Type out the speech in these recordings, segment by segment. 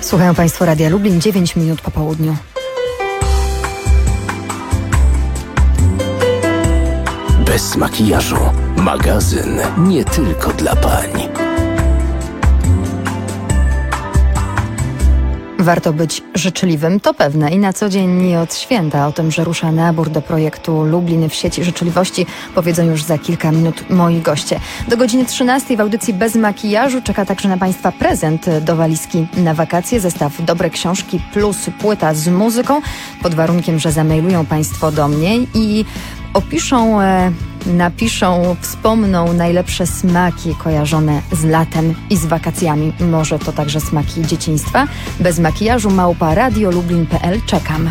Słuchają Państwo Radia Lublin, 9 minut po południu. Bez makijażu. Magazyn nie tylko dla pań. Warto być życzliwym, to pewne i na co dzień i od święta. O tym, że rusza nabór do projektu Lublin w sieci życzliwości, powiedzą już za kilka minut moi goście. Do godziny 13 w audycji Bez makijażu czeka także na Państwa prezent do walizki na wakacje. Zestaw Dobre Książki plus płyta z muzyką, pod warunkiem, że zamailują Państwo do mnie i opiszą, napiszą, wspomną najlepsze smaki kojarzone z latem i z wakacjami. Może to także smaki dzieciństwa. Bez makijażu @radiolublin.pl. Czekam.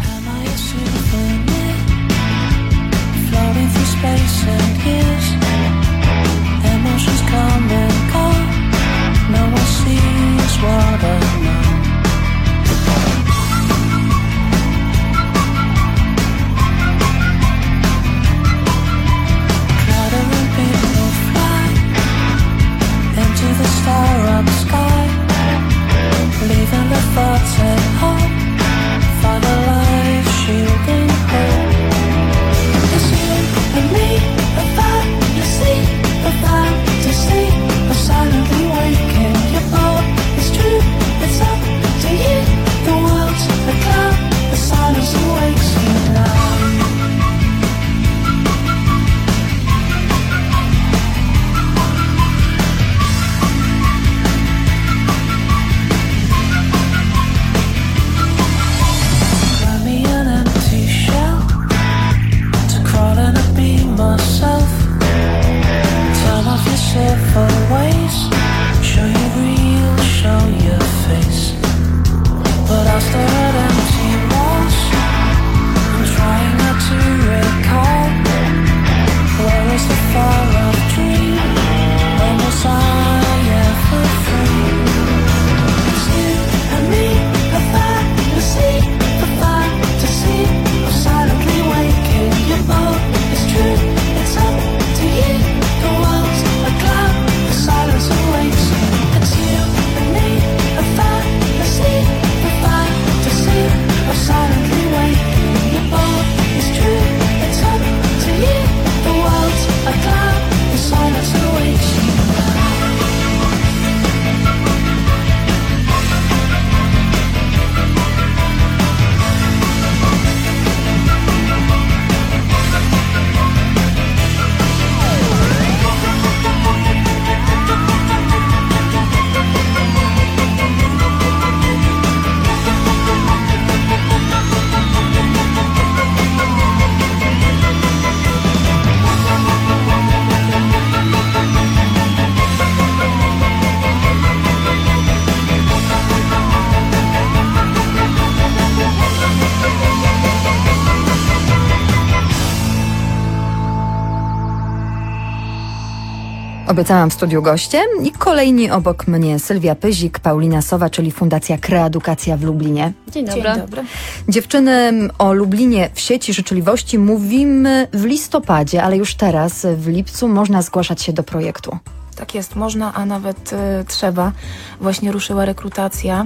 Obiecałam w studiu goście i kolejni obok mnie Sylwia Pyzik, Paulina Sowa, czyli Fundacja Kreadukacja w Lublinie. Dzień dobry. Dzień dobry. Dziewczyny, o Lublinie w sieci życzliwości mówimy w listopadzie, ale już teraz w lipcu można zgłaszać się do projektu. Tak jest, można, a nawet trzeba. Właśnie ruszyła rekrutacja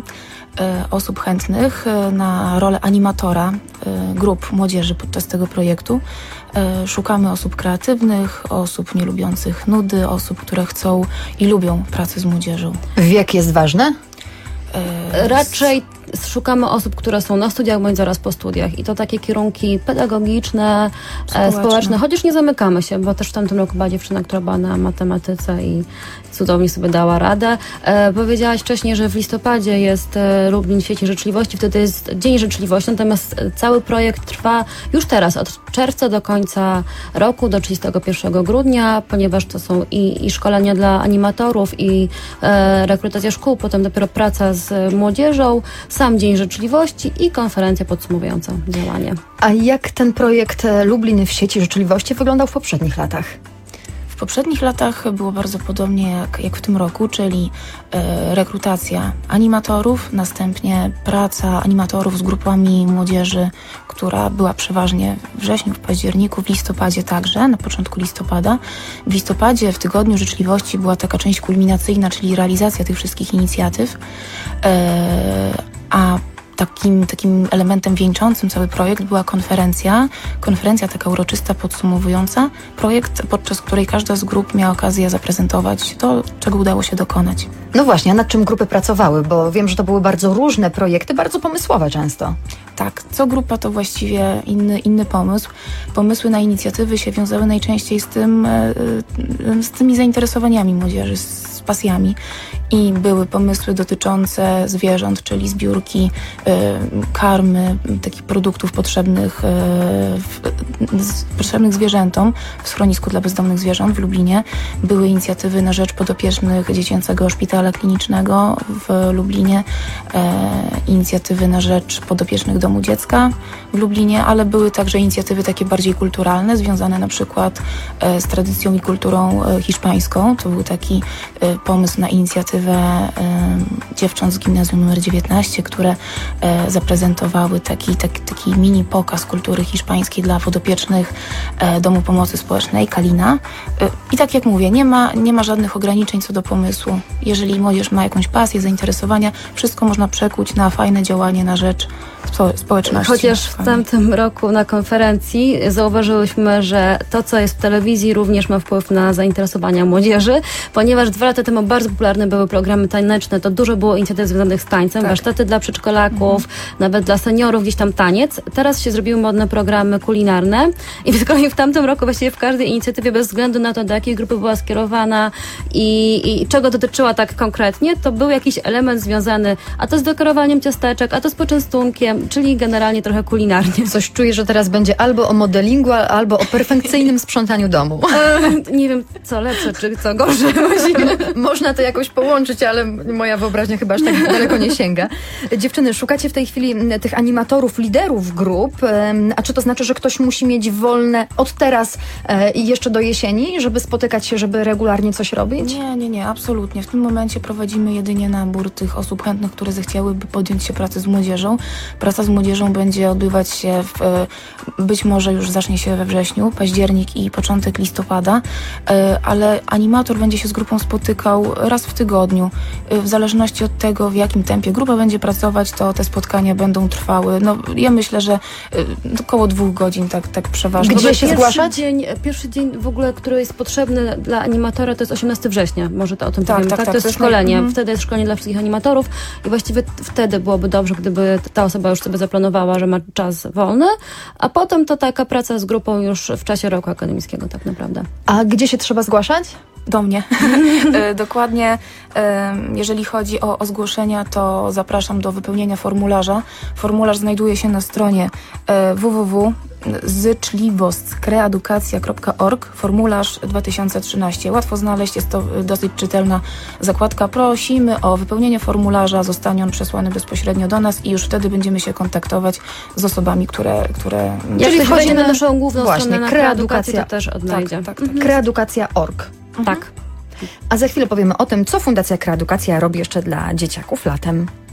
osób chętnych na rolę animatora grup młodzieży podczas tego projektu. Szukamy osób kreatywnych, osób nie lubiących nudy, osób, które chcą i lubią pracę z młodzieżą. Wiek jest ważny? Raczej szukamy osób, które są na studiach bądź zaraz po studiach i to takie kierunki pedagogiczne, społeczne, chociaż nie zamykamy się, bo też w tamtym roku była dziewczyna, która była na matematyce i cudownie sobie dała radę. Powiedziałaś wcześniej, że w listopadzie jest Lublin w sieci życzliwości, wtedy jest Dzień Życzliwości, natomiast cały projekt trwa już teraz, od czerwca do końca roku, do 31 grudnia, ponieważ to są i szkolenia dla animatorów, i rekrutacja szkół, potem dopiero praca z młodzieżą, sam Dzień Życzliwości i konferencja podsumowująca działanie. A jak ten projekt Lublin w sieci życzliwości wyglądał w poprzednich latach? W poprzednich latach było bardzo podobnie jak w tym roku, czyli rekrutacja animatorów, następnie praca animatorów z grupami młodzieży, która była przeważnie we wrześniu, w październiku, w listopadzie także, na początku listopada. W listopadzie, w Tygodniu Życzliwości była taka część kulminacyjna, czyli realizacja tych wszystkich inicjatyw. takim elementem wieńczącym cały projekt była konferencja taka uroczysta, podsumowująca projekt, podczas której każda z grup miała okazję zaprezentować to, czego udało się dokonać. No właśnie, a nad czym grupy pracowały? Bo wiem, że to były bardzo różne projekty, bardzo pomysłowe często. Tak, co grupa to właściwie inny pomysł. Pomysły na inicjatywy się wiązały najczęściej z tymi zainteresowaniami młodzieży, z pasjami. I były pomysły dotyczące zwierząt, czyli zbiórki karmy, takich produktów potrzebnych zwierzętom w schronisku dla bezdomnych zwierząt w Lublinie. Były inicjatywy na rzecz podopiecznych Dziecięcego Szpitala Klinicznego w Lublinie, inicjatywy na rzecz podopiecznych Domu Dziecka w Lublinie, ale były także inicjatywy takie bardziej kulturalne, związane na przykład z tradycją i kulturą hiszpańską. To był taki pomysł na inicjatywę dziewcząt z gimnazjum nr 19, które zaprezentowały taki mini pokaz kultury hiszpańskiej dla podopiecznych Domu Pomocy Społecznej Kalina. I tak jak mówię, nie ma żadnych ograniczeń co do pomysłu. Jeżeli młodzież ma jakąś pasję, zainteresowania, wszystko można przekuć na fajne działanie na rzecz społeczności. Chociaż w tamtym roku na konferencji zauważyłyśmy, że to, co jest w telewizji, również ma wpływ na zainteresowania młodzieży, ponieważ 2 lata temu bardzo popularne były programy taneczne, to dużo było inicjatyw związanych z tańcem, warsztaty dla przedszkolaków, nawet dla seniorów, gdzieś tam taniec. Teraz się zrobiły modne programy kulinarne i z kolei w tamtym roku właściwie w każdej inicjatywie, bez względu na to, do jakiej grupy była skierowana i czego dotyczyła tak konkretnie, to był jakiś element związany a to z dekorowaniem ciasteczek, a to z poczęstunkiem, czyli generalnie trochę kulinarnie. Coś czuję, że teraz będzie albo o modelingu, albo o perfekcyjnym sprzątaniu domu. Nie wiem, co lepsze, czy co gorsze. Można to jakoś połączyć, ale moja wyobraźnia chyba aż tak daleko nie sięga. Dziewczyny, szukacie w tej chwili tych animatorów, liderów grup, a czy to znaczy, że ktoś musi mieć wolne od teraz i jeszcze do jesieni, żeby spotykać się, żeby regularnie coś robić? Nie, absolutnie. W tym momencie prowadzimy jedynie nabór tych osób chętnych, które zechciałyby podjąć się pracy z młodzieżą. Praca z młodzieżą będzie odbywać się być może już zacznie się we wrześniu, październik i początek listopada, ale animator będzie się z grupą spotykał raz w tygodniu. W zależności od tego, w jakim tempie grupa będzie pracować, to te spotkania będą trwały. No, ja myślę, że około 2 godzin, tak przeważnie. Gdzie się zgłaszać? Pierwszy dzień w ogóle, który jest potrzebny dla animatora, to jest 18 września. Może to o tym powiemy, tak? To jest szkolenie. Wtedy jest szkolenie dla wszystkich animatorów i właściwie wtedy byłoby dobrze, gdyby ta osoba już sobie zaplanowała, że ma czas wolny, a potem to taka praca z grupą już w czasie roku akademickiego tak naprawdę. A gdzie się trzeba zgłaszać? Do mnie. Dokładnie, jeżeli chodzi o zgłoszenia, to zapraszam do wypełnienia formularza. Formularz znajduje się na stronie www.zyczliwostkreadukacja.org, formularz 2013. Łatwo znaleźć, jest to dosyć czytelna zakładka. Prosimy o wypełnienie formularza, zostanie on przesłany bezpośrednio do nas i już wtedy będziemy się kontaktować z osobami, które Jeżeli chodzi na naszą główną właśnie, stronę, na Kreadukacja, to też odnajdzie. Tak. Kreadukacja.org. Tak. A za chwilę powiemy o tym, co Fundacja Kreadukacja robi jeszcze dla dzieciaków latem.